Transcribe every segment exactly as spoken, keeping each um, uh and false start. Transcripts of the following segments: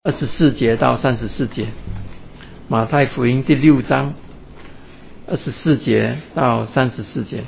二十四节到三十四节，马太福音第六章二十四节到三十四节。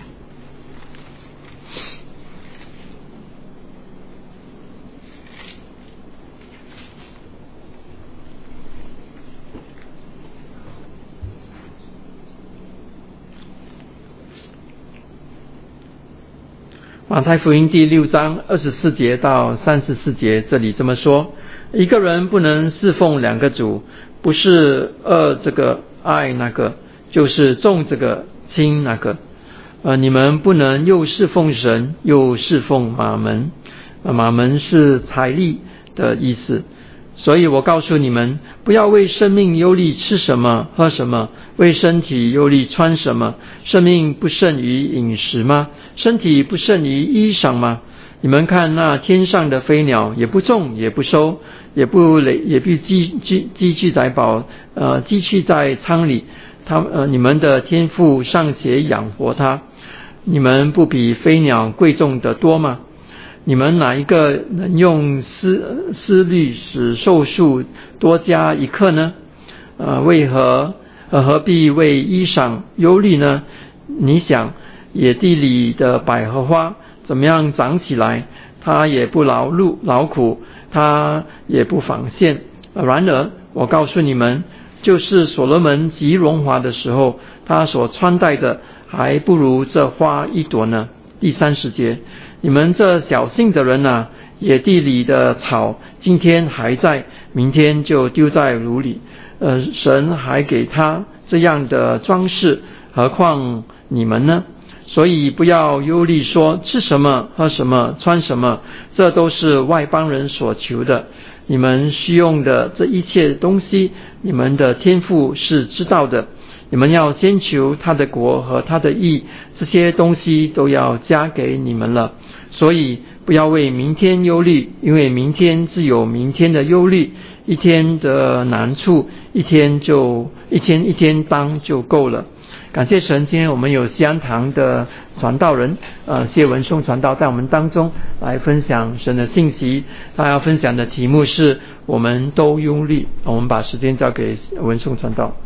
马太福音第六章二十四节到三十四节，这里这么说：一个人不能侍奉两个主，不是爱这个爱那个，就是重这个轻那个。呃，你们不能又侍奉神，又侍奉马门。呃、马门是财力的意思。所以我告诉你们，不要为生命忧虑吃什么喝什么，为身体忧虑穿什么。生命不胜于饮食吗？身体不胜于衣裳吗？你们看那天上的飞鸟，也不种也不收，也不累也不积积积聚在宝呃积蓄在仓里，他呃你们的天父尚且养活它，你们不比飞鸟贵重得多吗？你们哪一个能用思思虑使寿数多加一刻呢？呃，为何呃何必为衣裳忧虑呢？你想野地里的百合花怎么样长起来？它也不劳碌劳苦，它也不纺线。然而我告诉你们，就是所罗门极荣华的时候，他所穿戴的还不如这花一朵呢。第三十节，你们这小信的人啊，野地里的草今天还在，明天就丢在炉里。呃，神还给他这样的装饰，何况你们呢？所以不要忧虑说吃什么喝什么穿什么，这都是外邦人所求的。你们需用的这一切东西，你们的天父是知道的。你们要先求他的国和他的义，这些东西都要加给你们了。所以不要为明天忧虑，因为明天自有明天的忧虑，一天的难处一天就一天一天当就够了。感谢神，今天我们有西安堂的传道人呃谢文颂传道在我们当中来分享神的信息。他要分享的题目是我们都忧虑。我们把时间交给文颂传道。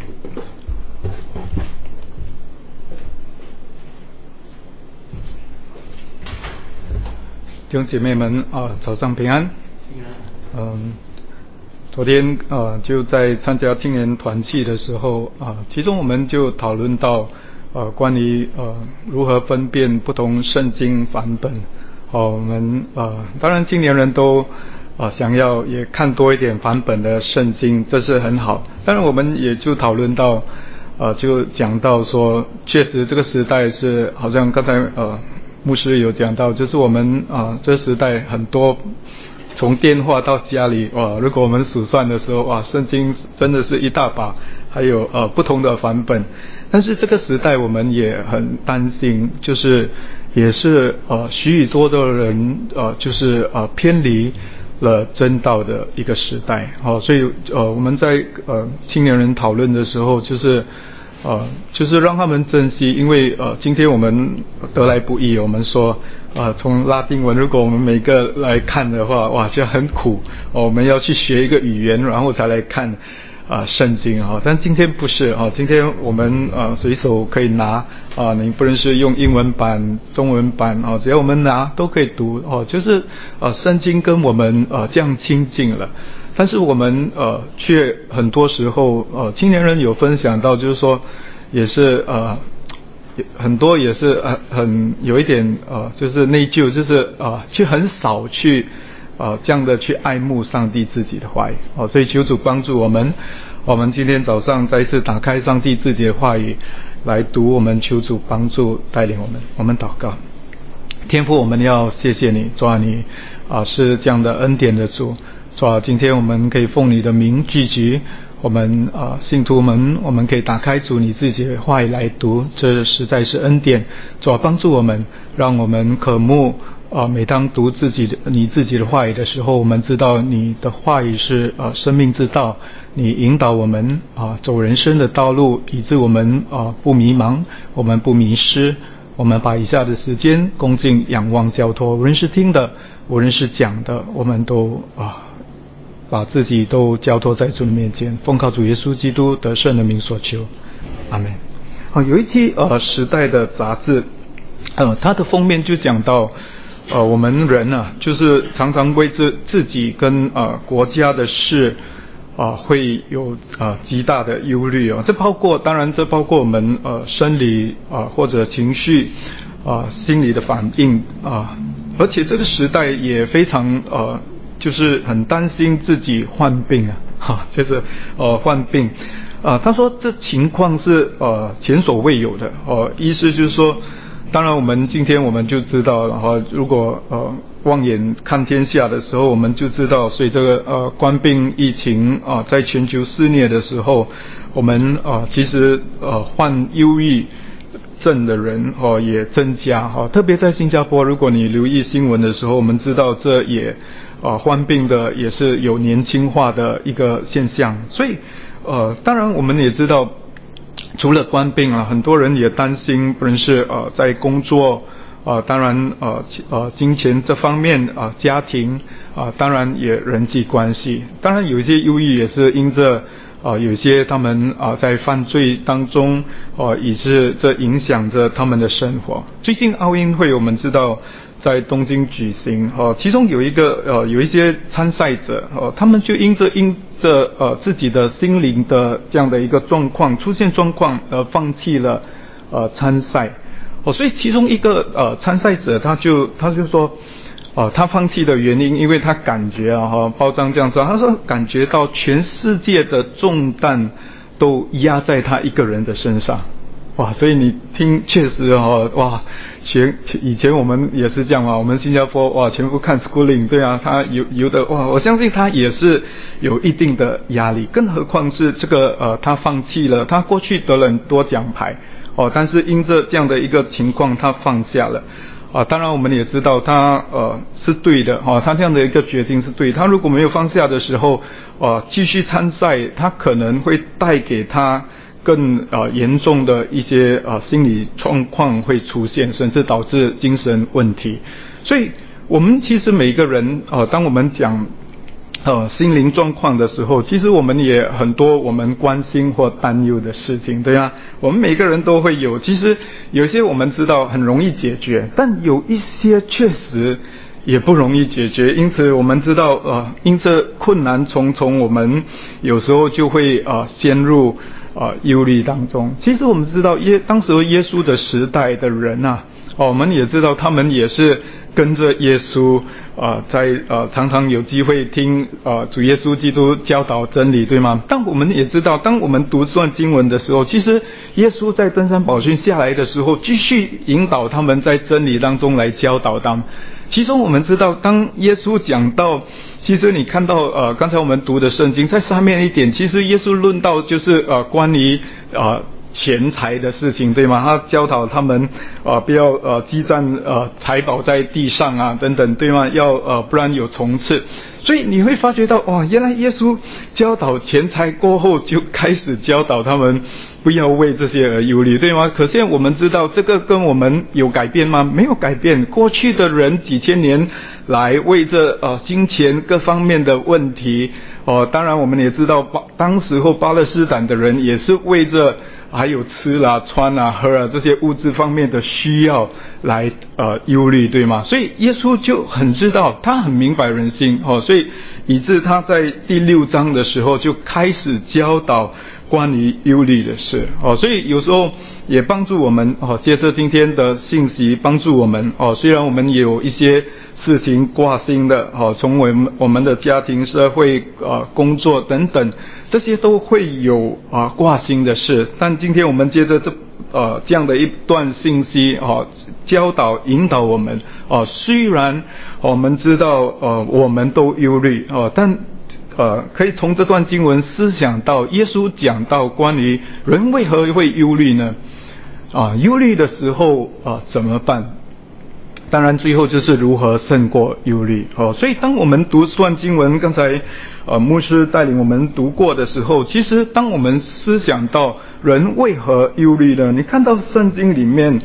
弟兄姐妹们啊，早上平安。嗯，昨天呃就在参加青年团契的时候啊、呃，其中我们就讨论到呃关于呃如何分辨不同圣经版本。哦，我们呃当然青年人都啊、呃、想要也看多一点版本的圣经，这是很好。当然我们也就讨论到呃就讲到说，确实这个时代是好像刚才呃牧师有讲到，就是我们啊、呃这时代很多。从电话到家里，哇！如果我们数算的时候，哇，圣经真的是一大把，还有呃不同的版本。但是这个时代我们也很担心，就是也是呃许多的人呃就是呃偏离了真道的一个时代。哦，所以呃我们在呃青年人讨论的时候，就是呃就是让他们珍惜，因为呃今天我们得来不易，我们说。啊，从拉丁文，如果我们每个来看的话，哇，就很苦哦。我们要去学一个语言，然后才来看啊圣经啊。但今天不是啊，今天我们啊随手可以拿啊，你不论是用英文版、中文版啊，只要我们拿都可以读哦。就是啊，圣经跟我们啊这样亲近了，但是我们呃却很多时候呃青年人有分享到，就是说也是呃。很多也是呃很有一点呃就是内疚，就是呃去很少去呃这样的去爱慕上帝自己的话语哦，所以求主帮助我们，我们今天早上再一次打开上帝自己的话语来读，我们求主帮助带领我们，我们祷告。天父，我们要谢谢你，主啊，你啊是这样的恩典的主，主啊，今天我们可以奉你的名聚集。我们啊、呃，信徒们，我们可以打开主你自己的话语来读，这实在是恩典。主啊，帮助我们，让我们渴慕啊、呃，每当读自己的你自己的话语的时候，我们知道你的话语是啊、呃、生命之道，你引导我们啊、呃、走人生的道路，以致我们啊、呃、不迷茫，我们不迷失。我们把以下的时间恭敬仰望交托，无论是听的，无论是讲的，我们都啊。 把自己都交托在主的面前，奉靠主耶稣基督得胜的名所求，阿们。好，有一期呃时代的杂志，呃它的封面就讲到，呃我们人啊，就是常常为自自己跟呃国家的事啊、呃、会有啊、呃、极大的忧虑哦，这包括当然这包括我们呃生理啊、呃、或者情绪啊、呃、心理的反应啊、呃，而且这个时代也非常呃就是很担心自己患病啊，哈，就是呃患病。啊，他说这情况是呃前所未有的哦，意思就是说，当然我们今天我们就知道，然后如果呃望眼看天下的时候，我们就知道，所以这个呃冠病疫情啊、呃，在全球肆虐的时候，我们啊、呃、其实呃患忧郁症的人哦、呃、也增加哈、哦，特别在新加坡，如果你留意新闻的时候，我们知道这也啊、呃、患病的也是有年轻化的一个现象，所以。呃，当然我们也知道，除了冠病啊，很多人也担心，不论是呃在工作啊、呃，当然呃呃金钱这方面啊、呃，家庭啊、呃，当然也人际关系，当然有一些忧郁也是因着啊、呃、有些他们啊、呃、在犯罪当中哦、呃，也是这影响着他们的生活。最近奥运会我们知道在东京举行哦、呃，其中有一个呃有一些参赛者哦、呃，他们就因着因这呃自己的心灵的这样的一个状况出现状况，而放弃了呃参赛哦，所以其中一个呃参赛者他就他就说，哦、呃、他放弃的原因，因为他感觉啊哈包装这样说，他说感觉到全世界的重担都压在他一个人的身上，哇，所以你听确实哈、哦、哇。前以前我们也是这样嘛，我们新加坡哇全部看 schooling， 对啊，他有有的哇，我相信他也是有一定的压力，更何况是这个呃他放弃了，他过去得了很多奖牌哦，但是因着这样的一个情况他放下了啊，当然我们也知道他呃是对的哈、哦，他这样的一个决定是对，他如果没有放下的时候呃继续参赛，他可能会带给他更呃严重的一些呃心理状况会出现，甚至导致精神问题。所以我们其实每个人呃当我们讲呃心灵状况的时候，其实我们也很多我们关心或担忧的事情，对啊，我们每个人都会有。其实有些我们知道很容易解决，但有一些确实也不容易解决，因此我们知道呃因这困难重重，我们有时候就会呃陷入啊，忧虑当中。其实我们知道耶，当时耶稣的时代的人啊，哦，我们也知道他们也是跟着耶稣啊、呃，在呃常常有机会听啊、呃、主耶稣基督教导真理，对吗？但我们也知道，当我们读这段经文的时候，其实耶稣在登山宝训下来的时候，继续引导他们在真理当中来教导他们。其中我们知道，当耶稣讲到。其实你看到呃刚才我们读的圣经在上面一点，其实耶稣论到就是呃关于呃钱财的事情，对吗？他教导他们呃不要呃积攒呃财宝在地上啊等等，对吗？要呃不然有虫刺。所以你会发觉到哇，原来耶稣教导钱财过后，就开始教导他们不要为这些而忧虑，对吗？可是我们知道这个跟我们有改变吗？没有改变。过去的人几千年来为这呃金钱各方面的问题哦、呃，当然我们也知道巴当时候巴勒斯坦的人也是为着还有吃啦、穿啦、喝啊这些物质方面的需要来呃忧虑，对吗？所以耶稣就很知道，他很明白人心哦，所以以致他在第六章的时候就开始教导关于忧虑的事哦，所以有时候也帮助我们哦，接着今天的信息帮助我们哦，虽然我们也有一些事情挂心的哦，从我们我们的家庭、社会、呃工作等等，这些都会有啊挂心的事。但今天我们接着这呃这样的一段信息哦，教导引导我们哦，虽然我们知道呃我们都忧虑哦，但呃可以从这段经文思想到耶稣讲到关于人为何会忧虑呢？啊，忧虑的时候啊怎么办？当然最后就是如何胜过忧虑哦，所以当我们读这段经文，刚才呃牧师带领我们读过的时候，其实当我们思想到人为何忧虑呢？你看到圣经里面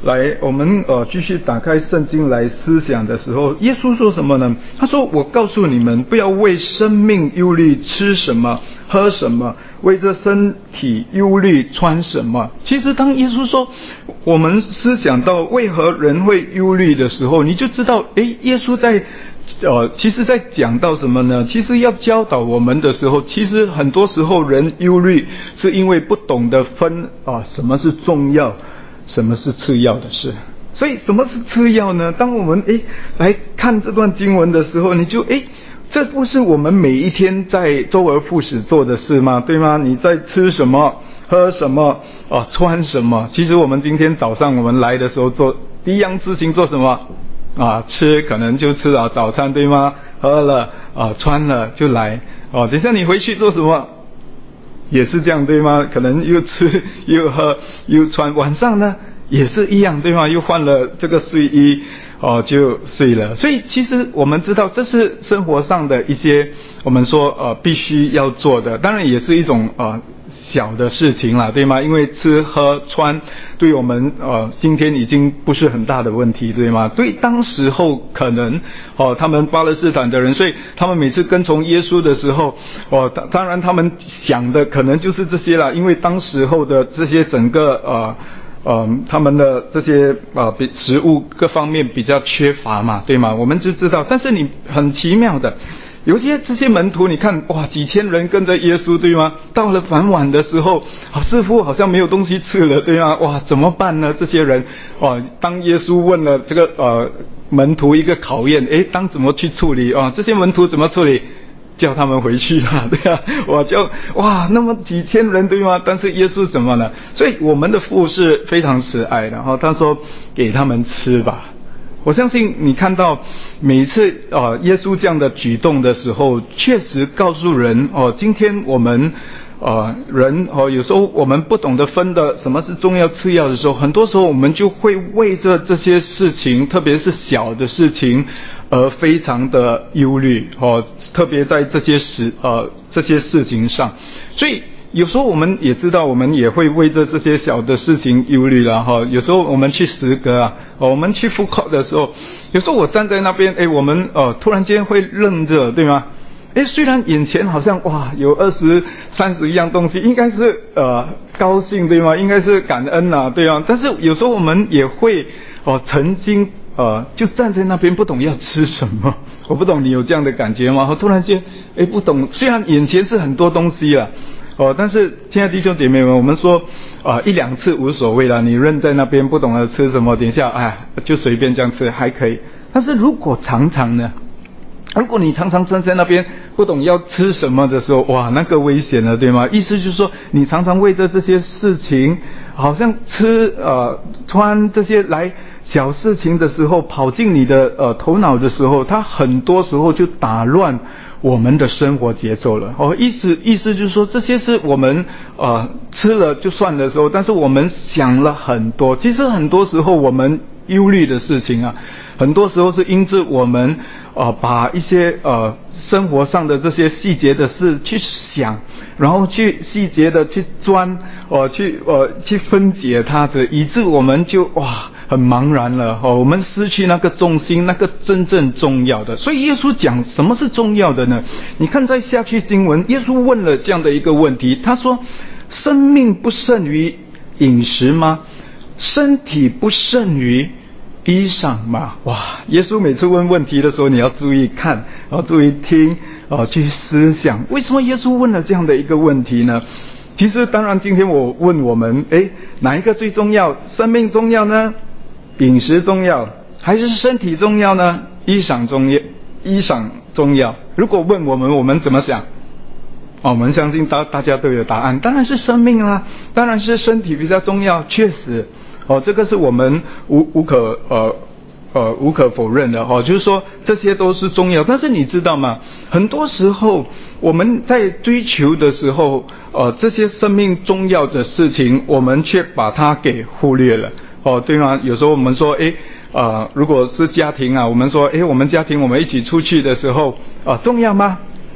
来，我们呃继续打开圣经来思想的时候，耶稣说什么呢？他说：“我告诉你们，不要为生命忧虑，吃什么，喝什么；为这身体忧虑，穿什么。”其实，当耶稣说我们思想到为何人会忧虑的时候，你就知道，诶，耶稣在呃，其实在讲到什么呢？其实要教导我们的时候，其实很多时候人忧虑是因为不懂得分啊，什么是重要，什么是次要的事。所以什么是次要呢？当我们诶来看这段经文的时候，你就诶，这不是我们每一天在周而复始做的事吗？对吗？你在吃什么，喝什么啊，穿什么？其实我们今天早上我们来的时候做第一样事情做什么啊？吃可能就吃了早餐，对吗？喝了啊，穿了就来哦。等一下你回去做什么？也是这样，对吗？可能又吃又喝又穿，晚上呢也是一样，对吗？又换了这个睡衣哦，就睡了。所以其实我们知道这是生活上的一些我们说呃必须要做的，当然也是一种呃小的事情啦，对吗？因为吃喝穿对我们呃今天已经不是很大的问题，对吗？对当时候可能哦，他们巴勒斯坦的人，所以他们每次跟从耶稣的时候哦，当然他们想的可能就是这些啦，因为当时候的这些整个呃呃他们的这些呃比食物各方面比较缺乏嘛，对吗？我们就知道，但是你很奇妙的。有些这些门徒，你看哇，几千人跟着耶稣，对吗？到了傍晚的时候，啊，似乎好像没有东西吃了，对吗？哇，怎么办呢？这些人，哇，当耶稣问了这个呃门徒一个考验，诶，当怎么去处理啊？这些门徒怎么处理？叫他们回去啊，对啊，我就哇，那么几千人，对吗？但是耶稣怎么呢？所以我们的父是非常慈爱的，然后他说给他们吃吧。我相信你看到每一次呃耶稣这样的举动的时候，确实告诉人哦，今天我们呃人哦，有时候我们不懂得分的什么是重要次要的时候，很多时候我们就会为着这些事情，特别是小的事情而非常的忧虑哦，特别在这些事呃这些事情上，所以有时候我们也知道，我们也会为着这些小的事情忧虑了哈。有时候我们去诗歌啊，我们去复考的时候，有时候我站在那边，哎，我们呃突然间会愣着，对吗？哎，虽然眼前好像哇有二十三十一样东西，应该是呃高兴，对吗？应该是感恩啊，对吗？但是有时候我们也会哦、呃、曾经呃就站在那边不懂要吃什么。我不懂你有这样的感觉吗？突然间哎不懂，虽然眼前是很多东西了。哦，但是亲爱的弟兄姐妹们，我们说啊、呃、一两次无所谓啦，你扔在那边不懂得吃什么，等一下哎就随便这样吃还可以。但是如果常常呢，如果你常常站在那边不懂要吃什么的时候，哇，那个危险了，对吗？意思就是说，你常常为着这些事情，好像吃呃穿这些来小事情的时候，跑进你的呃头脑的时候，它很多时候就打乱我们的生活节奏了。哦，意思意思就是说，这些是我们呃吃了就算的时候，但是我们想了很多。其实很多时候我们忧虑的事情啊，很多时候是因着我们呃把一些呃生活上的这些细节的事去想，然后去细节的去钻，呃去呃去分解它的，以致我们就哇很茫然了哦，我们失去那个重心，那个真正重要的。所以耶稣讲什么是重要的呢？你看在下去经文，耶稣问了这样的一个问题，他说：生命不胜于饮食吗？身体不胜于衣裳吗？哇！耶稣每次问问题的时候，你要注意看，要注意听，哦，去思想，为什么耶稣问了这样的一个问题呢？其实，当然，今天我问我们，诶，哪一个最重要？生命重要呢？饮食重要，还是身体重要呢？衣裳重要，衣裳重要。如果问我们，我们怎么想？哦，我们相信大大家都有答案，当然是生命啦，当然是身体比较重要，确实。哦，这个是我们无无可呃呃无可否认的哦，就是说这些都是重要。但是你知道吗？很多时候我们在追求的时候，呃，这些生命重要的事情，我们却把它给忽略了。哦，对吗？有时候我们说，诶，呃，如果是家庭啊，我们说，诶，我们家庭我们一起出去的时候，啊、呃，重要吗？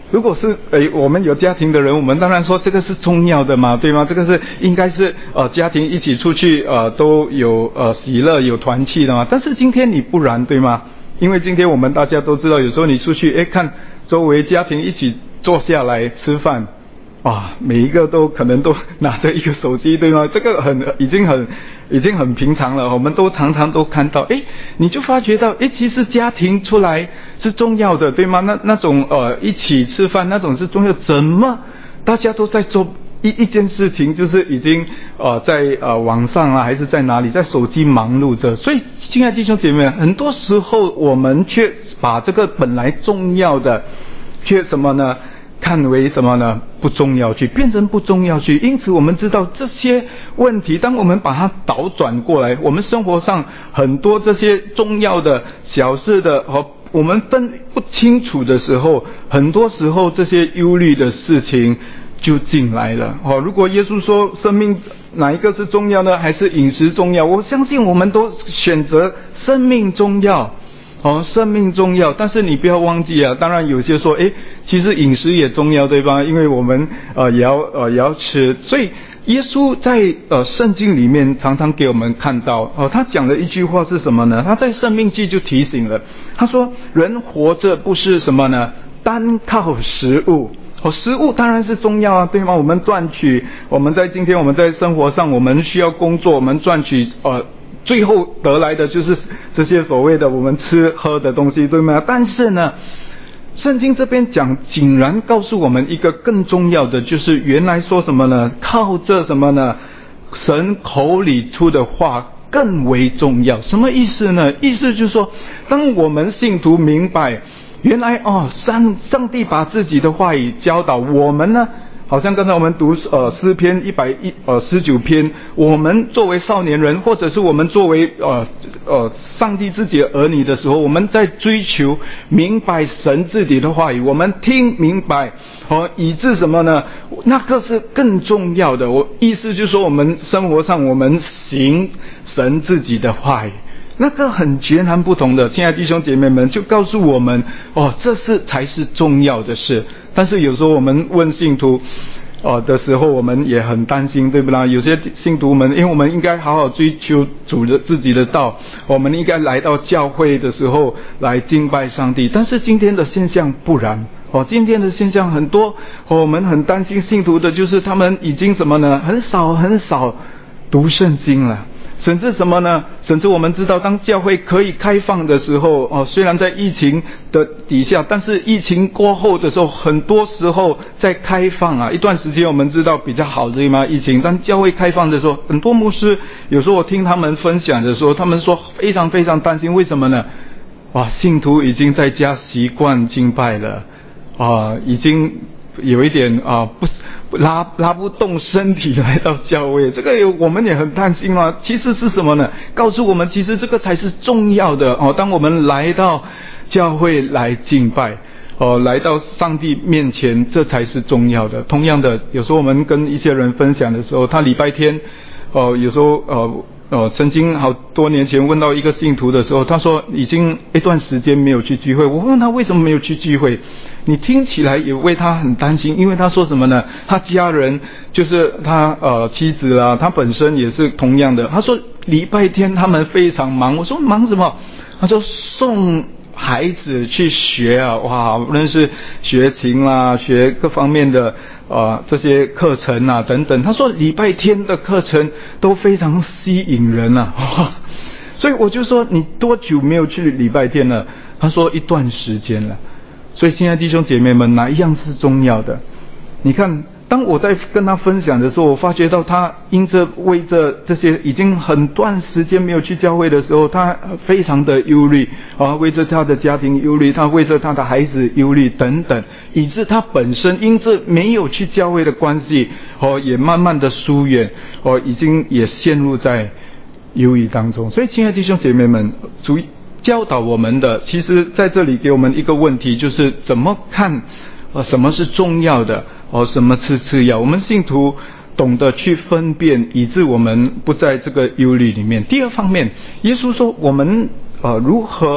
如果是诶我们有家庭的人，我们当然说这个是重要的嘛，对吗？这个是应该是呃家庭一起出去呃都有呃喜乐有团契的嘛。但是今天你不然，对吗？因为今天我们大家都知道，有时候你出去诶看周围家庭一起坐下来吃饭，哇，每一个都可能都拿着一个手机，对吗？这个很已经很已经很平常了，我们都常常都看到，诶你就发觉到诶其实家庭出来是重要的，对吗？那那种呃一起吃饭那种是重要，怎么大家都在做一一件事情，就是已经呃在呃网上啊还是在哪里在手机忙碌着。所以亲爱的弟兄姐妹，很多时候我们却把这个本来重要的却什么呢看为什么呢不重要去，变成不重要去。因此我们知道这些问题，当我们把它倒转过来，我们生活上很多这些重要的小事的和我们分不清楚的时候，很多时候这些忧虑的事情就进来了。哦，如果耶稣说生命哪一个是重要呢？还是饮食重要？我相信我们都选择生命重要。哦，生命重要，但是你不要忘记啊，当然有些说，诶，其实饮食也重要，对吧？因为我们呃也要呃也要吃，所以耶稣在呃圣经里面常常给我们看到，哦，他讲的一句话是什么呢？他在申命记就提醒了，他说人活着不是什么呢？单靠食物。哦，食物当然是重要啊，对吗？我们赚取，我们在今天我们在生活上，我们需要工作，我们赚取呃。最后得来的就是这些所谓的我们吃喝的东西，对吗？但是呢，圣经这边讲，竟然告诉我们一个更重要的，就是原来说什么呢？靠这什么呢？神口里出的话更为重要。什么意思呢？意思就是说，当我们信徒明白，原来哦，上上帝把自己的话语教导我们呢。好像刚才我们读呃诗篇一百一呃十九篇，我们作为少年人，或者是我们作为呃呃上帝自己的儿女的时候，我们在追求明白神自己的话语，我们听明白，哦，以致什么呢？那个是更重要的。我意思就是说，我们生活上我们行神自己的话语，那个很截然不同的。亲爱的弟兄姐妹们，就告诉我们，哦，这是才是重要的事。但是有时候我们问信徒呃的时候，我们也很担心，对不啦？有些信徒们，因为我们应该好好追求主的自己的道，我们应该来到教会的时候来敬拜上帝。但是今天的现象不然哦，今天的现象很多，哦，我们很担心信徒的就是他们已经什么呢？很少很少读圣经了。甚至什么呢？甚至我们知道，当教会可以开放的时候，哦，虽然在疫情的底下，但是疫情过后的时候，很多时候在开放啊，一段时间我们知道比较好，对吗？疫情，但教会开放的时候，很多牧师有时候我听他们分享的时候，他们说非常非常担心，为什么呢？哇，信徒已经在家习惯敬拜了，啊，已经有一点啊不。拉拉不动身体来到教会，这个我们也很担心啊。其实是什么呢？告诉我们，其实这个才是重要的哦。当我们来到教会来敬拜，哦，来到上帝面前，这才是重要的。同样的，有时候我们跟一些人分享的时候，他礼拜天，哦，有时候呃呃，曾经好多年前问到一个信徒的时候，他说已经一段时间没有去聚会。我问他为什么没有去聚会？你听起来也为他很担心，因为他说什么呢？他家人就是他呃妻子啊，他本身也是同样的。他说礼拜天他们非常忙。我说忙什么？他说送孩子去学啊，哇，无论是学琴啦，学各方面的呃这些课程啊等等。他说礼拜天的课程都非常吸引人啊，哇，所以我就说你多久没有去礼拜天了？他说一段时间了。所以现在弟兄姐妹们，哪一样是重要的？你看，当我在跟他分享的时候，我发觉到他因着为着这些已经很段时间没有去教会的时候，他非常的忧虑啊，为着他的家庭忧虑，他为着他的孩子忧虑等等，以致他本身因着没有去教会的关系，哦，也慢慢的疏远，哦，已经也陷入在忧郁当中。所以亲爱的弟兄姐妹们，主教导我们的，其实在这里给我们一个问题，就是怎么看呃什么是重要的，哦，什么是次要。我们信徒懂得去分辨，以致我们不在这个忧虑里面。第二方面，耶稣说我们呃如何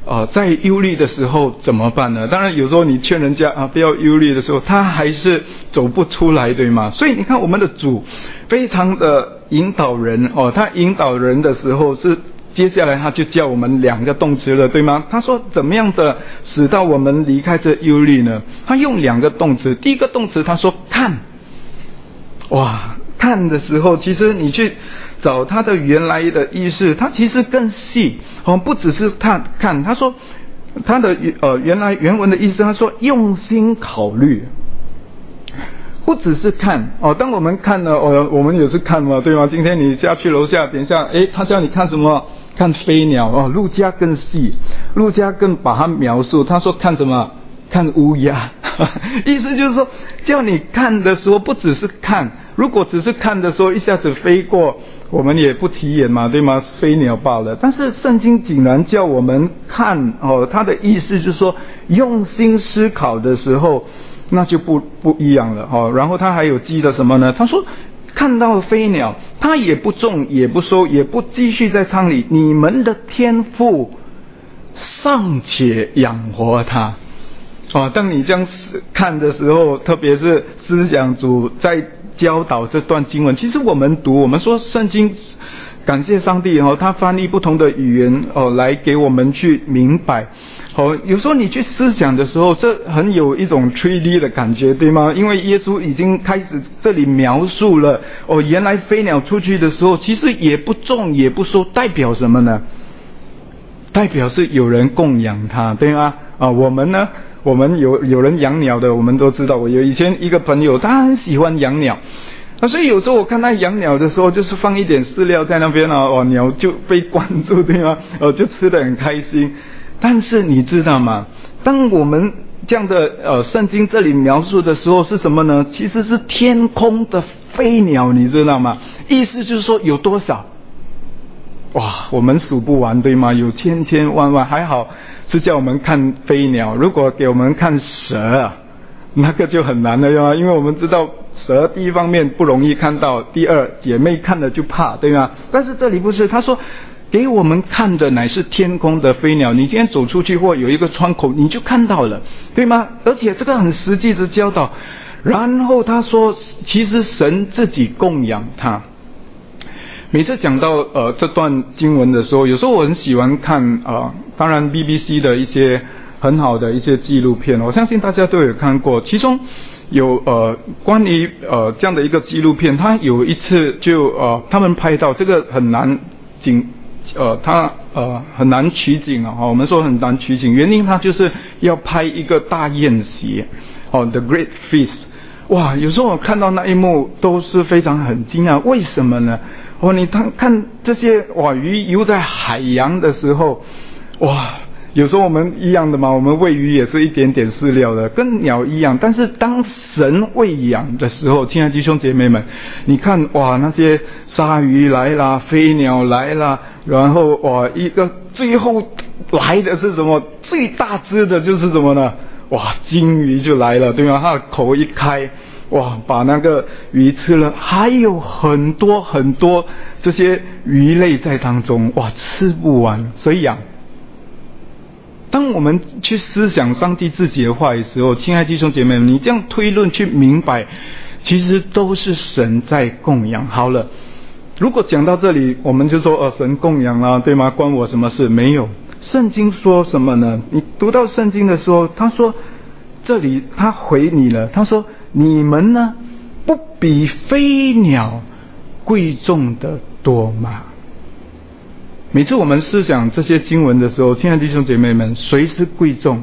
呃，在忧虑的时候怎么办呢？当然有时候你劝人家啊不要忧虑的时候，他还是走不出来，对吗？所以你看我们的主非常的引导人哦，他引导人的时候是接下来他就叫我们两个动词了，对吗？他说怎么样的使到我们离开这忧虑呢？他用两个动词，第一个动词他说看，哇，看的时候其实你去找他的原来的意思，他其实更细哦，不只是看看，他说他的呃原来原文的意思，他说用心考虑，不只是看哦。当我们看了哦，我们也是看嘛，对吗？今天你下去楼下，等一下，诶，他叫你看什么？看飞鸟哦。路加更细，路加更把它描述，他说看什么？看乌鸦，意思就是说，叫你看的时候，不只是看，如果只是看的时候，一下子飞过，我们也不起眼嘛，对吗？飞鸟罢了。但是圣经竟然叫我们看哦，他的意思就是说，用心思考的时候，那就不不一样了哦。然后他还有记得什么呢？他说看到飞鸟，他也不种也不收也不继续在仓里，你们的天父尚且养活它。哦，当你这样看的时候，特别是思想主在教导这段经文，其实我们读，我们说圣经，感谢上帝哦，他翻译不同的语言哦，来给我们去明白。哦，有时候你去思想的时候，这很有一种 三 D 的感觉，对吗？因为耶稣已经开始这里描述了哦，原来飞鸟出去的时候，其实也不种也不收，代表什么呢？代表是有人供养它，对吗？啊，我们呢？我们有有人养鸟的，我们都知道。我有以前一个朋友，他很喜欢养鸟，啊，所以有时候我看他养鸟的时候，就是放一点饲料在那边啊，哦，鸟就被关住，对吗？哦，就吃得很开心。但是你知道吗？当我们这样的呃圣经这里描述的时候是什么呢？其实是天空的飞鸟，你知道吗？意思就是说有多少？哇，我们数不完，对吗？有千千万万，还好。是叫我们看飞鸟，如果给我们看蛇啊，那个就很难了呀，因为我们知道蛇第一方面不容易看到，第二姐妹看了就怕，对吗？但是这里不是，他说给我们看的乃是天空的飞鸟，你今天走出去或有一个窗口你就看到了，对吗？而且这个很实际的教导。然后他说其实神自己供养他。每次讲到呃这段经文的时候，有时候我很喜欢看呃当然 B B C 的一些很好的一些纪录片，我相信大家都有看过。其中有呃关于呃这样的一个纪录片，他有一次就呃他们拍到这个很难景呃他呃很难取景啊，我们说很难取景，原因他就是要拍一个大宴席哦 The Great Feast。哇，有时候我看到那一幕都是非常很惊讶，为什么呢？哦，你看看这些哇鱼游在海洋的时候，哇，有时候我们一样的嘛，我们喂鱼也是一点点饲料的，跟鸟一样。但是当神喂养的时候，亲爱的弟兄姐妹们，你看哇，那些鲨鱼来啦，飞鸟来啦，然后哇，一个最后来的是什么？最大只的就是什么呢？哇，金鱼就来了，对吗？它的口一开。哇，把那个鱼吃了，还有很多很多这些鱼类在当中，哇，吃不完。谁养？当我们去思想上帝自己的话的时候，亲爱的弟兄姐妹们，你这样推论去明白，其实都是神在供养。好了，如果讲到这里，我们就说呃，神供养啦，对吗？关我什么事？没有。圣经说什么呢？你读到圣经的时候，他说这里他回你了，他说你们呢不比飞鸟贵重的多吗？每次我们思想这些经文的时候，亲爱的弟兄姐妹们，谁是贵重？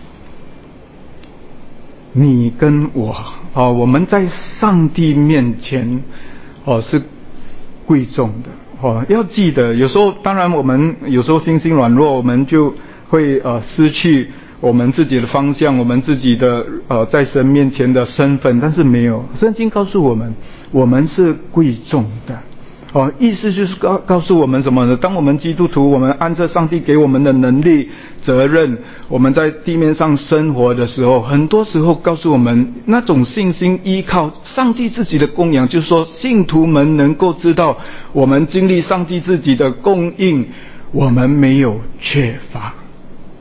你跟我哦，我们在上帝面前哦是贵重的哦。要记得，有时候当然我们有时候心心软弱，我们就会呃失去我们自己的方向，我们自己的呃在神面前的身份。但是没有，圣经告诉我们，我们是贵重的。哦，意思就是告告诉我们什么呢？当我们基督徒，我们按照上帝给我们的能力、责任，我们在地面上生活的时候，很多时候告诉我们那种信心依靠上帝自己的供养，就是说信徒们能够知道，我们经历上帝自己的供应，我们没有缺乏。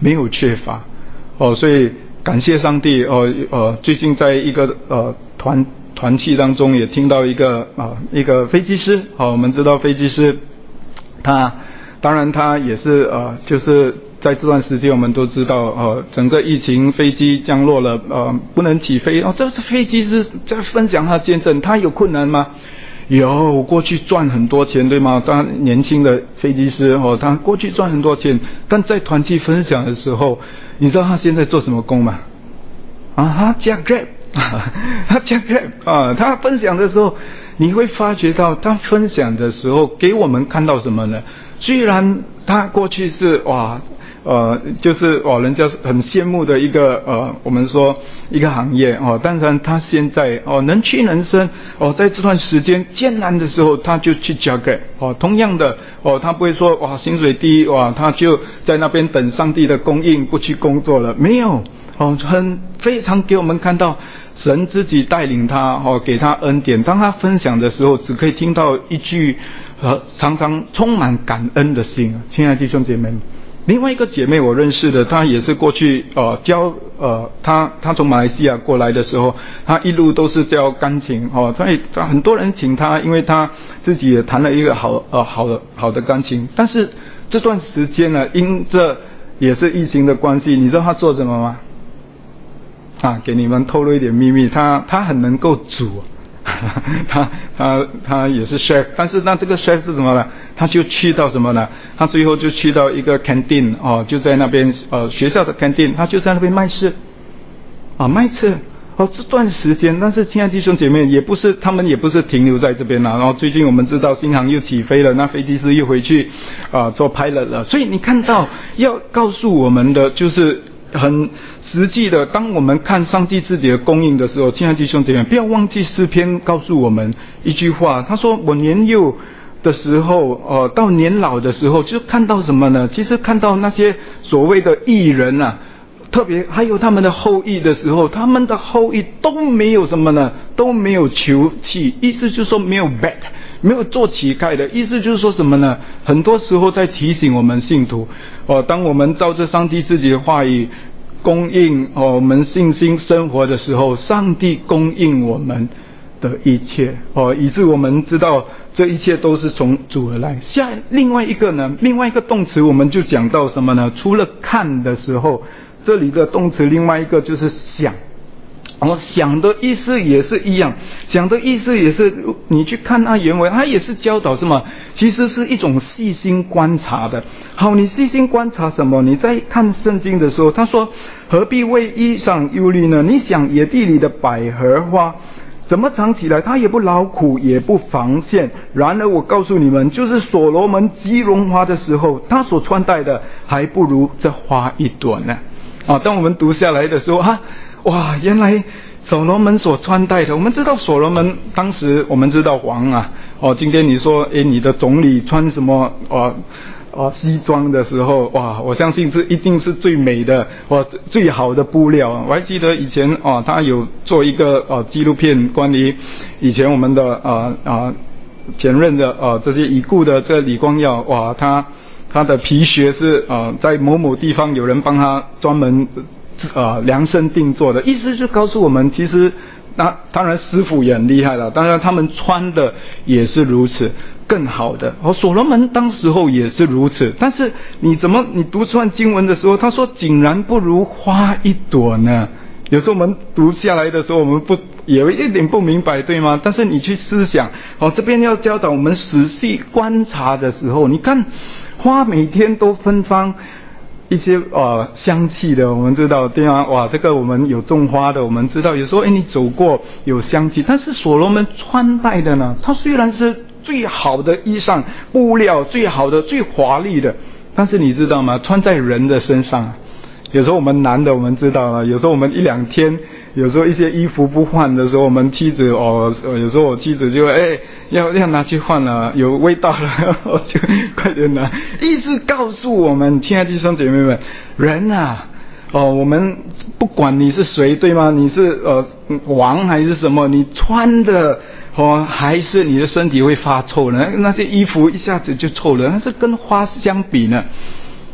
没有缺乏哦，所以感谢上帝哦呃，最近在一个呃团团契当中也听到一个啊、呃、一个飞机师哦，我们知道飞机师他当然他也是呃就是在这段时间我们都知道呃整个疫情飞机降落了呃不能起飞哦，这飞机师在分享他见证，他有困难吗？有，过去赚很多钱对吗？当然年轻的飞机师哦，他过去赚很多钱，但在团契分享的时候，你知道他现在做什么工吗？啊，他加 Grab， 他加 Grab 啊，他分享的时候，你会发觉到他分享的时候给我们看到什么呢？虽然他过去是哇。呃，就是哦，人家很羡慕的一个呃，我们说一个行业哦。当然，他现在哦能屈能伸哦，在这段时间艰难的时候，他就去加给哦。同样的哦，他不会说哇薪水低哇，他就在那边等上帝的供应不去工作了，没有哦，很非常给我们看到神自己带领他哦，给他恩典。当他分享的时候，只可以听到一句呃，常常充满感恩的心。亲爱的弟兄姐妹们。另外一个姐妹我认识的，她也是过去呃教呃她她从马来西亚过来的时候，她一路都是教钢琴哦，所以很多人请她，因为她自己也弹了一个好呃好的好的钢琴。但是这段时间呢，因这也是疫情的关系，你知道她做什么吗？啊，给你们透露一点秘密，她她很能够煮。他他他也是 chef， 但是那这个 chef 是什么呢？他就去到什么呢？他最后就去到一个 canteen 哦，就在那边呃学校的 canteen， 他就在那边卖吃啊卖吃哦这段时间。但是亲爱的弟兄姐妹，也不是他们也不是停留在这边了。然后最近我们知道新航又起飞了，那飞机师又回去啊、呃、做 pilot 了。所以你看到要告诉我们的就是很。实际的，当我们看上帝自己的供应的时候，亲爱的弟兄姐妹，不要忘记诗篇告诉我们一句话，他说我年幼的时候呃，到年老的时候，就看到什么呢？其实看到那些所谓的义人啊，特别还有他们的后裔的时候，他们的后裔都没有什么呢？都没有求弃，意思就是说没有 bad， 没有做乞丐的，意思就是说什么呢？很多时候在提醒我们信徒哦、呃，当我们照着上帝自己的话语供应哦，我们信心生活的时候，上帝供应我们的一切哦，以致我们知道这一切都是从主而来。下另外一个呢，另外一个动词我们就讲到什么呢？除了看的时候，这里的动词另外一个就是想。哦，想的意思也是一样，想的意思也是你去看它原文，它也是教导什么？其实是一种细心观察的。好，你细心观察什么？你在看圣经的时候，他说何必为衣裳忧虑呢？你想野地里的百合花怎么长起来？它也不劳苦，也不纺线。然而我告诉你们，就是所罗门极荣华的时候，他所穿戴的还不如这花一朵呢。啊，当我们读下来的时候啊，哇，原来所罗门所穿戴的，我们知道所罗门当时我们知道王啊，哦，今天你说诶你的总理穿什么哦哦西装的时候，哇，我相信这一定是最美的哇最好的布料。我还记得以前哦他有做一个呃纪录片，关于以前我们的呃呃前任的呃这些已故的这李光耀，哇他他的皮靴是呃在某某地方有人帮他专门呃量身定做的，意思就告诉我们，其实那当然师傅也很厉害了，当然他们穿的也是如此更好的。哦，所罗门当时候也是如此，但是你怎么你读串经文的时候，他说竟然不如花一朵呢？有时候我们读下来的时候，我们不有一点不明白，对吗？但是你去思想，哦，这边要教导我们仔细观察的时候，你看花每天都芬芳一些呃香气的，我们知道对吗？哇，这个我们有种花的，我们知道有时候哎你走过有香气，但是所罗门穿戴的呢，它虽然是最好的衣裳布料，最好的最华丽的，但是你知道吗？穿在人的身上，有时候我们男的我们知道了，有时候我们一两天，有时候一些衣服不换的时候，我们妻子哦，有时候我妻子就哎要要拿去换了，有味道了，我就快点拿。意思告诉我们，亲爱的弟兄姐妹们，人啊，哦，我们不管你是谁，对吗？你是呃王还是什么，你穿的哦，还是你的身体会发臭呢？那些衣服一下子就臭了，那是跟花相比呢。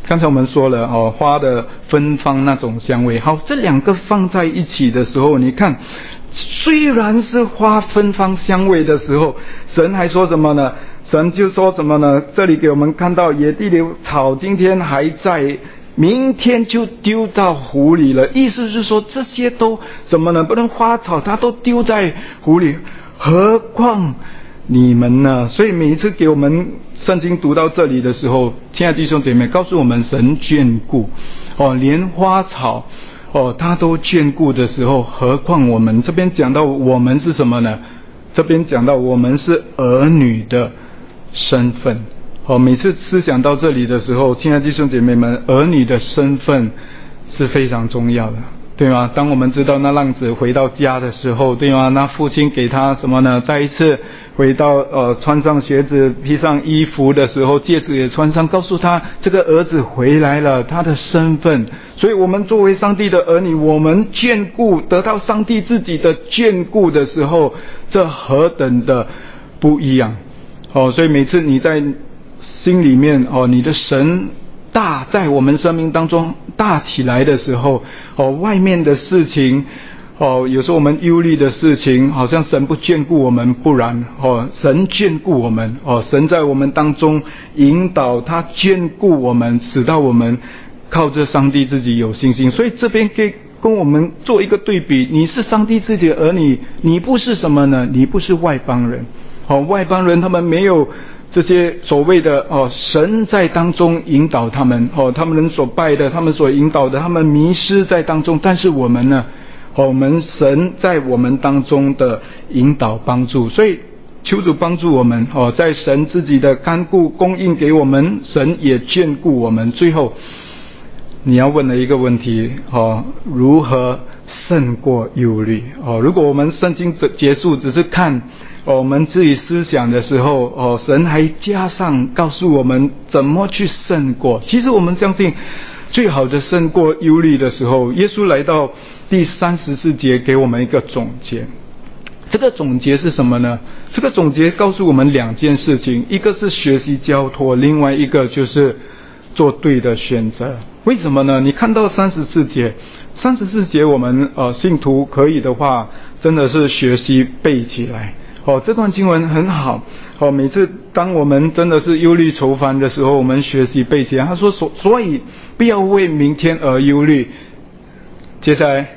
刚才我们说了哦，花的芬芳那种香味。好，这两个放在一起的时候，你看，虽然是花芬芳香味的时候，神还说什么呢？神就说什么呢？这里给我们看到野地里草今天还在，明天就丢到湖里了。意思是说这些都什么呢？不能花草它都丢在湖里，何况你们呢？所以每一次给我们圣经读到这里的时候，亲爱的弟兄姐妹，告诉我们神眷顾哦，连花草哦他都眷顾的时候，何况我们？这边讲到我们是什么呢？这边讲到我们是儿女的身份。哦，每次思想到这里的时候，亲爱的弟兄姐妹们，儿女的身份是非常重要的，对吗？当我们知道那浪子回到家的时候，对吗？那父亲给他什么呢？再一次回到呃穿上鞋子披上衣服的时候，戒指也穿上，告诉他这个儿子回来了，他的身份。所以我们作为上帝的儿女，我们眷顾得到上帝自己的眷顾的时候，这何等的不一样哦！所以每次你在心里面哦，你的神大在我们生命当中大起来的时候哦，外面的事情哦，有时候我们忧虑的事情，好像神不眷顾我们，不然哦，神眷顾我们哦，神在我们当中引导，他眷顾我们，使到我们靠着上帝自己有信心。所以这边可以跟我们做一个对比，你是上帝自己的儿女，你不是什么呢？你不是外邦人哦，外邦人他们没有这些所谓的哦，神在当中引导他们哦，他们人所拜的，他们所引导的，他们迷失在当中。但是我们呢？哦，我们神在我们当中的引导帮助，所以求主帮助我们哦，在神自己的看顾供应给我们，神也眷顾我们。最后你要问的一个问题哦，如何胜过忧虑哦？如果我们圣经结束只是看哦，我们自己思想的时候哦，神还加上告诉我们怎么去胜过。其实我们相信最好的胜过忧虑的时候，耶稣来到第三十四节给我们一个总结。这个总结是什么呢？这个总结告诉我们两件事情，一个是学习交托，另外一个就是做对的选择。为什么呢？你看到三十四节，三十四节我们呃信徒可以的话，真的是学习背起来。哦，这段经文很好。哦，每次当我们真的是忧虑愁烦的时候，我们学习背起来。他说所所以不要为明天而忧虑。接下来，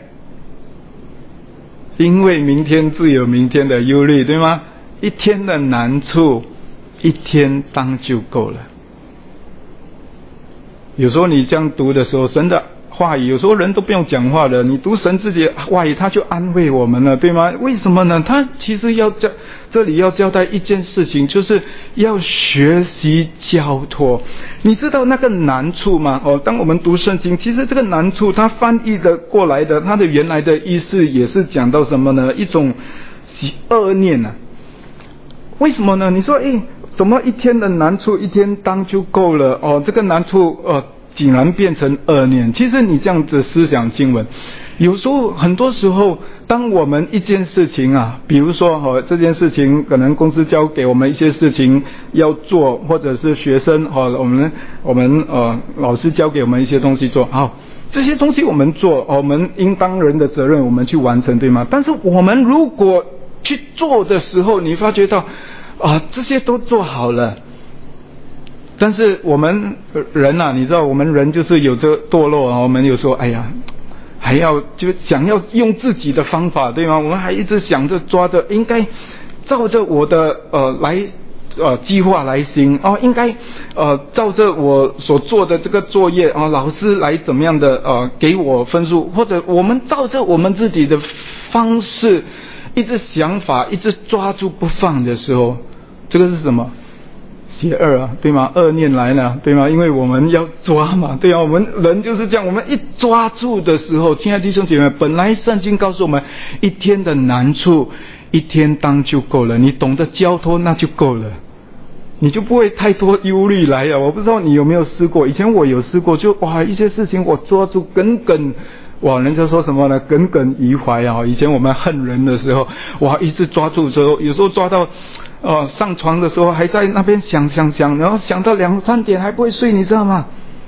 因为明天自有明天的忧虑，对吗？一天的难处，一天当就够了。有时候你这样读的时候，神的话语，有时候人都不用讲话了，你读神自己的话语，他就安慰我们了，对吗？为什么呢？他其实要交这里要交代一件事情，就是要学习交托。你知道那个难处吗？哦，当我们读圣经，其实这个难处它翻译的过来的，它的原来的意思也是讲到什么呢？一种恶念啊。为什么呢？你说，诶，怎么一天的难处一天当就够了？哦，这个难处呃，竟然变成恶念。其实你这样子思想经文，有时候很多时候，当我们一件事情啊，比如说哦，这件事情可能公司交给我们一些事情要做，或者是学生哦，我们我们呃老师交给我们一些东西做，好，这些东西我们做，哦，我们应当人的责任我们去完成，对吗？但是我们如果去做的时候，你发觉到啊，这些都做好了，但是我们人啊，你知道我们人就是有这堕落啊，我们有时候哎呀，还要就想要用自己的方法，对吗？我们还一直想着抓着应该照着我的呃来呃计划来行哦，应该呃照着我所做的这个作业啊，老师来怎么样的呃给我分数，或者我们照着我们自己的方式一直想法一直抓住不放的时候，这个是什么？邪恶啊，对吗？恶念来了，对吗？因为我们要抓嘛，对啊，我们人就是这样，我们一抓住的时候，亲爱的弟兄姐妹，本来圣经告诉我们，一天的难处，一天当就够了，你懂得交托那就够了，你就不会太多忧虑来了。我不知道你有没有试过，以前我有试过，就哇一些事情我抓住耿耿。哇，人家说什么呢？耿耿于怀啊！以前我们恨人的时候，哇，一直抓住之后，有时候抓到，呃，上床的时候还在那边想想想，然后想到两三点还不会睡，你知道吗？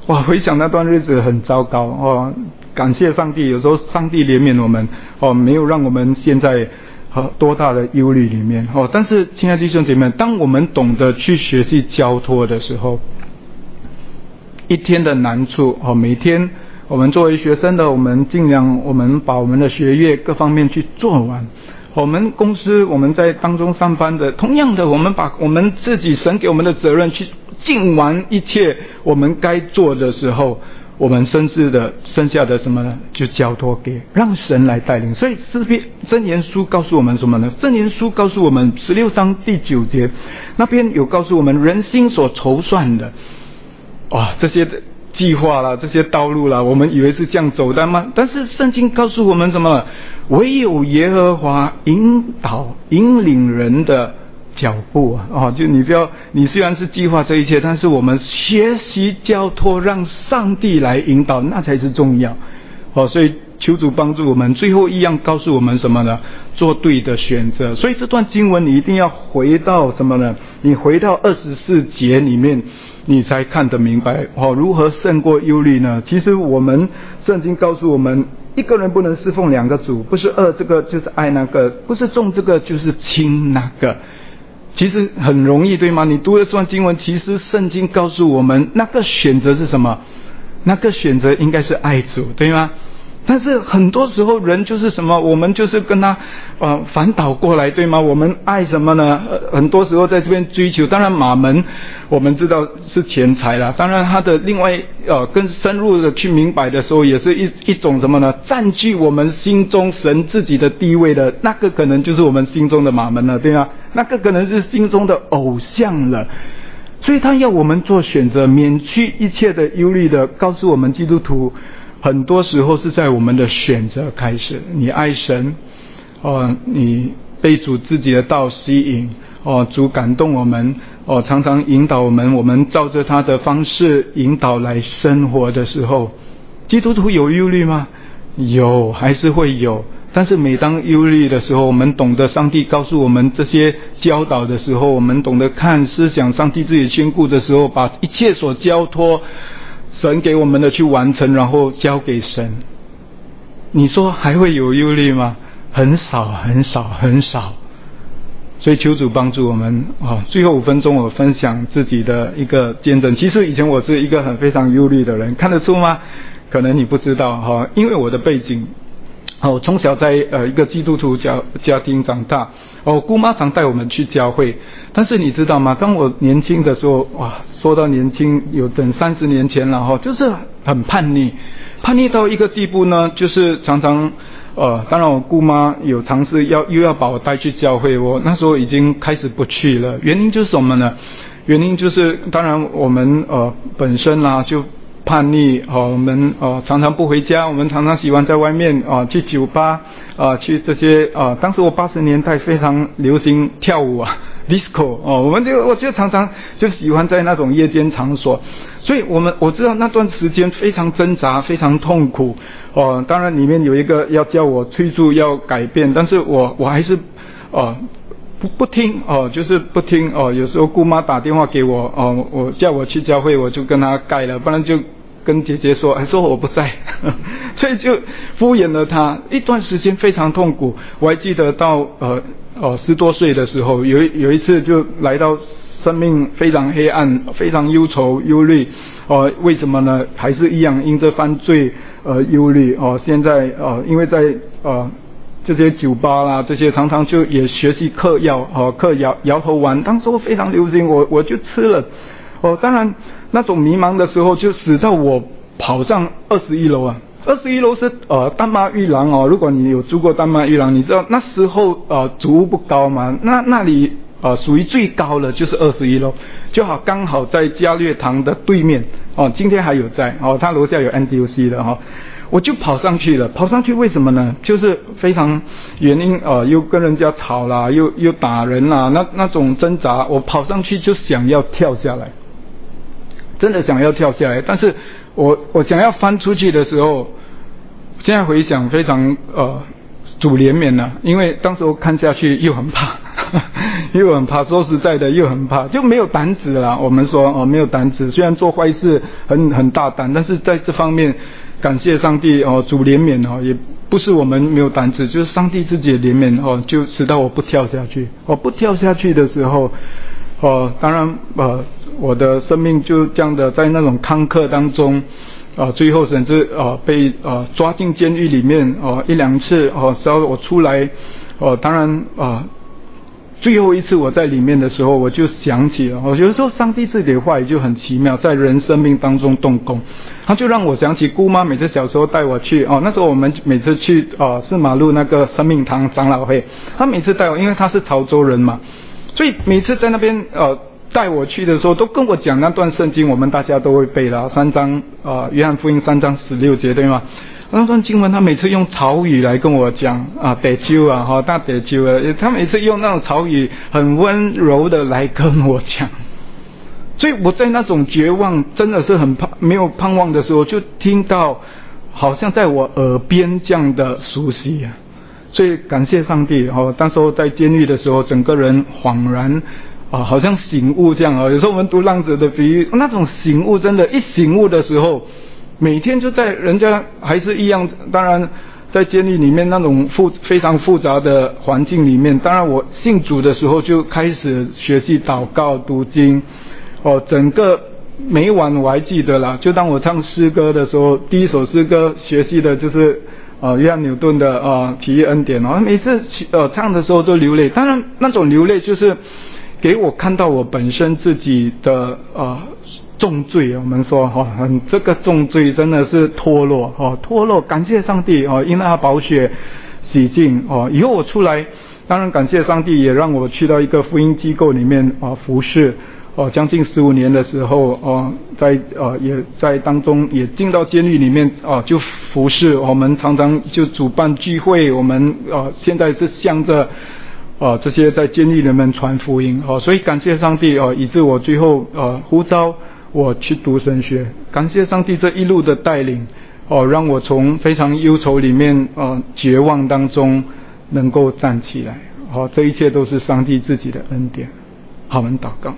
哇，回想那段日子很糟糕哦。感谢上帝，有时候上帝怜悯我们哦，没有让我们陷在呃多大的忧虑里面哦。但是亲爱的弟兄姐妹，当我们懂得去学习交托的时候，一天的难处哦，每天我们作为学生的，我们尽量我们把我们的学业各方面去做完。我们公司我们在当中上班的，同样的，我们把我们自己神给我们的责任去尽完一切我们该做的时候，我们甚至的剩下的什么呢？就交托给让神来带领。所以诗篇箴言书告诉我们什么呢？箴言书告诉我们十六章第九节那边有告诉我们人心所筹算的，哇，这些计划啦，这些道路啦，我们以为是这样走的吗？但是圣经告诉我们什么？唯有耶和华引导引领人的脚步啊！哦，就你不要，你虽然是计划这一切，但是我们学习交托，让上帝来引导，那才是重要。哦，所以求主帮助我们。最后一样告诉我们什么呢？做对的选择。所以这段经文你一定要回到什么呢？你回到二十四节里面，你才看得明白。哦，如何胜过忧虑呢？其实我们圣经告诉我们，一个人不能侍奉两个主，不是爱这个就是爱那个，不是重这个就是轻那个。其实很容易，对吗？你读了这段经文，其实圣经告诉我们，那个选择是什么？那个选择应该是爱主，对吗？但是很多时候人就是什么，我们就是跟他呃反倒过来，对吗？我们爱什么呢？呃、很多时候在这边追求，当然马门我们知道是钱财啦，当然他的另外呃更深入的去明白的时候，也是一一种什么呢？占据我们心中神自己的地位的那个，可能就是我们心中的马门了，对吗？那个可能是心中的偶像了。所以他要我们做选择，免去一切的忧虑的，告诉我们基督徒很多时候是在我们的选择开始。你爱神哦，你被主自己的道吸引哦，主感动我们哦，常常引导我们，我们照着他的方式引导来生活的时候，基督徒有忧虑吗？有，还是会有。但是每当忧虑的时候，我们懂得上帝告诉我们这些教导的时候，我们懂得看思想上帝自己眷顾的时候，把一切所交托神给我们的去完成，然后交给神。你说还会有忧虑吗？很少很少很少。所以求主帮助我们啊！最后五分钟我分享自己的一个见证。其实以前我是一个很非常忧虑的人，看得出吗？可能你不知道哈，因为我的背景，我从小在呃一个基督徒家家庭长大，我姑妈常带我们去教会。但是你知道吗？当我年轻的时候，哇，说到年轻，有等三十年前了哈，就是很叛逆，叛逆到一个地步呢，就是常常。呃，当然我姑妈有尝试要又要把我带去教会，我那时候已经开始不去了。原因就是什么呢？原因就是当然我们呃本身啦就叛逆，哦、呃，我们呃常常不回家，我们常常喜欢在外面啊、呃、去酒吧啊、呃、去这些啊、呃，当时我八十年代非常流行跳舞啊 disco 哦、呃，我们就我就常常就喜欢在那种夜间场所，所以我们我知道那段时间非常挣扎，非常痛苦。哦，当然里面有一个要叫我催促要改变，但是我我还是哦不不听哦，就是不听哦。有时候姑妈打电话给我哦，我叫我去教会，我就跟她改了，不然就跟姐姐说，还说我不在，所以就敷衍了她一段时间，非常痛苦。我还记得到呃哦十多岁的时候，有有一次就来到生命非常黑暗，非常忧愁忧虑。哦，为什么呢？还是一样因着犯罪呃忧虑哦。现在呃因为在呃这些酒吧啦，这些常常就也学习嗑药哦，嗑摇摇头丸，当时我非常流行，我我就吃了哦。当然那种迷茫的时候，就使到我跑上二十一楼啊。二十一楼是呃丹妈玉廊哦，如果你有住过丹妈玉廊，你知道那时候呃祖屋不高嘛，那那里呃属于最高的就是二十一楼。就好刚好在嘉略堂的对面哦，今天还有在哦，他楼下有 N T U C 的哈、哦，我就跑上去了。跑上去为什么呢？就是非常原因呃，又跟人家吵啦，又又打人啦，那那种挣扎，我跑上去就想要跳下来，真的想要跳下来。但是我我想要翻出去的时候，现在回想非常呃主怜悯了，因为当时我看下去又很怕。 又很怕，说实在的又很怕，就没有胆子啦。我们说哦，没有胆子，虽然做坏事很很大胆，但是在这方面感谢上帝哦，主怜悯哦，也不是我们没有胆子，就是上帝自己的怜悯哦，就使到我不跳下去。我不跳下去的时候，哦，当然呃，我的生命就这样的在那种坎坷当中。啊，最后甚至啊被啊抓进监狱里面哦一两次哦，只要我出来哦，当然啊，最后一次我在里面的时候，我就想起了，我觉得说上帝自己的话语就很奇妙，在人生命当中动工，他就让我想起姑妈每次小时候带我去哦，那时候我们每次去啊四马路那个生命堂长老会，他每次带我，因为他是潮州人嘛，所以每次在那边呃。带我去的时候，都跟我讲那段圣经，我们大家都会背了，三章啊、呃，约翰福音三章十六节，对吗？那段经文，他每次用潮语来跟我讲啊，得救啊，哈，大得救啊，他每次用那种潮语很温柔的来跟我讲，所以我在那种绝望，真的是很盼没有盼望的时候，就听到好像在我耳边这样的熟悉啊，所以感谢上帝哦，那时候在监狱的时候，整个人恍然。啊，好像醒悟这样啊！有时候我们读浪子的比喻，那种醒悟真的，一醒悟的时候，每天就在人家还是一样，当然在监狱里面那种复非常复杂的环境里面，当然我信主的时候就开始学习祷告、读经，哦，整个每晚我还记得啦，就当我唱诗歌的时候，第一首诗歌学习的就是呃约翰牛顿的呃《体育恩典》哦，每次呃唱的时候都流泪，当然那种流泪就是。给我看到我本身自己的呃重罪，我们说哈、哦，很这个重罪真的是脱落哦，脱落，感谢上帝哦，因他宝血洗净哦，以后我出来，当然感谢上帝，也让我去到一个福音机构里面啊、哦、服侍哦，将近十五年的时候哦，在呃也在当中也进到监狱里面哦，就服侍，我们常常就主办聚会，我们呃现在是向着。哦，这些在监狱里面传福音哦，所以感谢上帝哦，以致我最后呃呼召我去读神学，感谢上帝这一路的带领哦，让我从非常忧愁里面呃绝望当中能够站起来，哦，这一切都是上帝自己的恩典。好，我们祷告，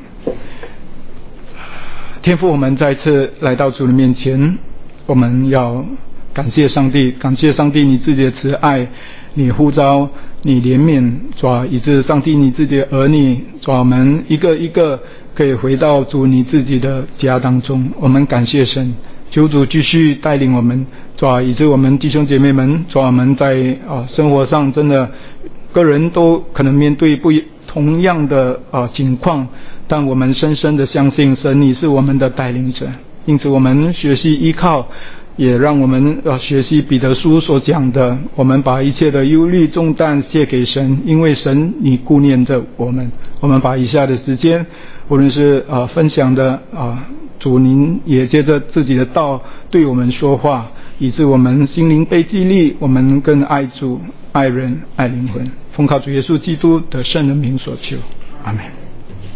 天父，我们再次来到主的面前，我们要感谢上帝，感谢上帝你自己的慈爱，你呼召。你怜悯，主啊，以致上帝你自己的儿女，主啊，我们一个一个可以回到主你自己的家当中。我们感谢神，求主继续带领我们，主啊，以致我们弟兄姐妹们，主啊，我们在啊生活上真的个人都可能面对不同样的啊情况，但我们深深的相信神你是我们的带领者，因此我们学习依靠。也让我们呃学习彼得书所讲的，我们把一切的忧虑重担卸给神，因为神你顾念着我们。我们把以下的时间，无论是呃分享的啊、呃，主您也借着自己的道对我们说话，以致我们心灵被激励，我们更爱主、爱人、爱灵魂。奉靠主耶稣基督的圣人名所求，阿们。